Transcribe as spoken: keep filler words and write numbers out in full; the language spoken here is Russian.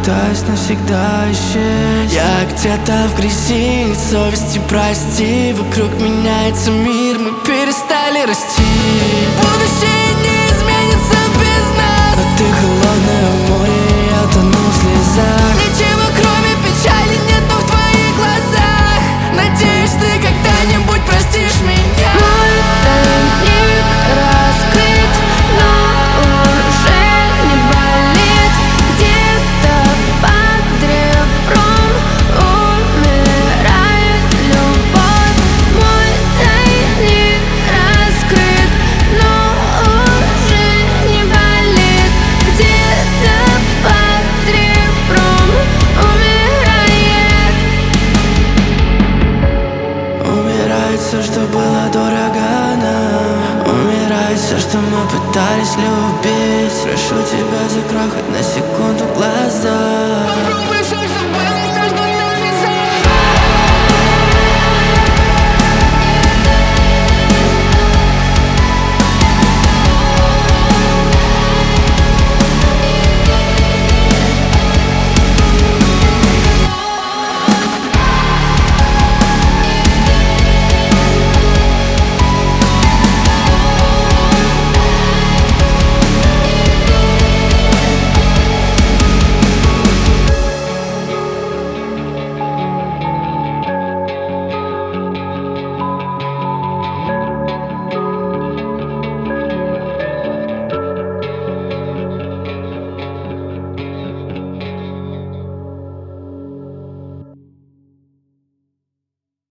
пытаюсь навсегда исчезнуть. Я где-то в грязи, совести прости. Вокруг меняется мир, мы перестали расти. Будущее не изменится без нас, но ты холодное море, я тону в слезах. Ничего кроме печали нет, но в твоих глазах. Надеюсь, ты когда-нибудь простишь меня. Мой тайник раскрыт, но уже не болит. Где-то под ребром умирает любовь. Мой тайник раскрыт, но уже не болит. Где-то под ребром умирает. Умирает все, что было дорого нам. Умирает все, что мы пытались любить. Прошу тебя, закрой хоть на секунду